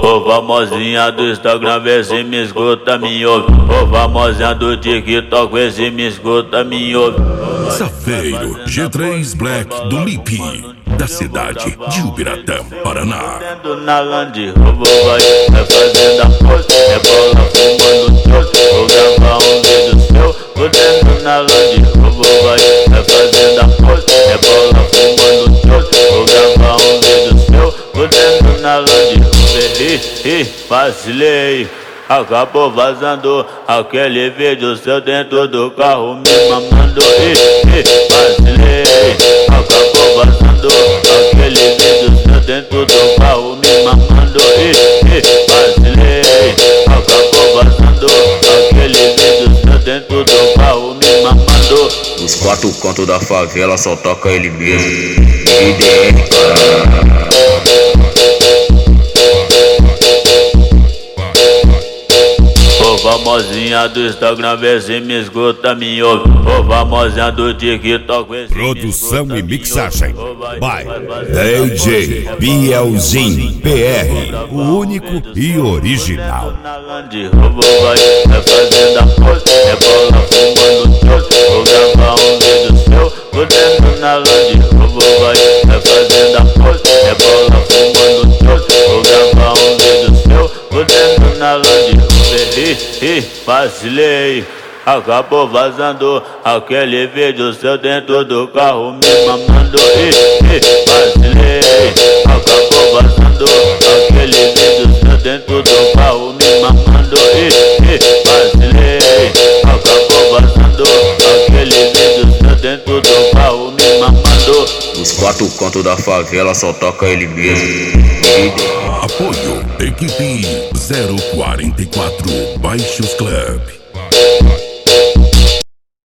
Ô famosinha do Instagram, vê se me escuta, me ouve. Ô famosinha do TikTok, vê se me escuta, me ouve. Safeiro G3 Black do Lipe, da cidade de Ubiratã, Paraná. Na Land Rover vai fazendo a pose, rebola fumando tosse. Vou gravar um vídeo seu, fudendo na Land Rover vai fazendo a pose, rebola fumando tosse. Vou gravar um vídeo seu, fudendo na Land Rover. Vacilei, acabou vazando aquele vídeo seu dentro do carro me mamando. Vacilei, acabou vazando aquele vídeo seu dentro do carro me mamando. Vacilei, acabou vazando aquele vídeo seu dentro do carro me mamando. Os quatro cantos da favela só toca ele mesmo. IDR, cara. Famosinha do Instagram, vê se me escuta, me ouve. Ô famosinha do TikTok, vê se Produção me escuta, e mixagem by vai DJ Bielzinho PR, o único e original. Na Land Rover vai fazendo a pose, rebola fumando tosse. Vou gravar um vídeo seu, fudendo na Land Rover vai fazendo a pose, rebola fumando tosse. Vou gravar um vídeo seu, fudendo na Land Rover. Vacilei, acabou vazando aquele vídeo seu dentro do carro me mamando. Vacilei, acabou vazando aquele vídeo seu dentro do carro me mamando. Vacilei, acabou vazando aquele vídeo seu dentro do carro me mamando. Os quatro cantos da favela só toca ele mesmo. Apoio Equipe 044 Baixos Club.